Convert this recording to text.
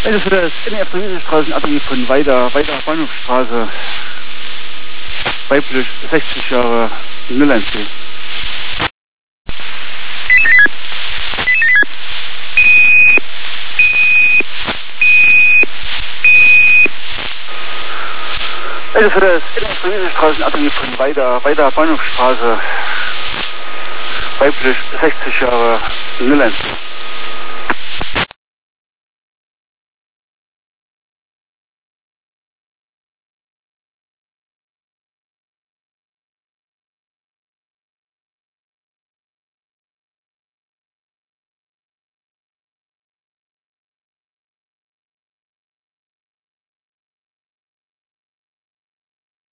Das ist das NF-Straßenatelier von Weida Bahnhofstraße, weiblich 60 Jahre 01C. Das ist das NF-Straßenatelier von Weida Bahnhofstraße, weiblich 60 Jahre 01C.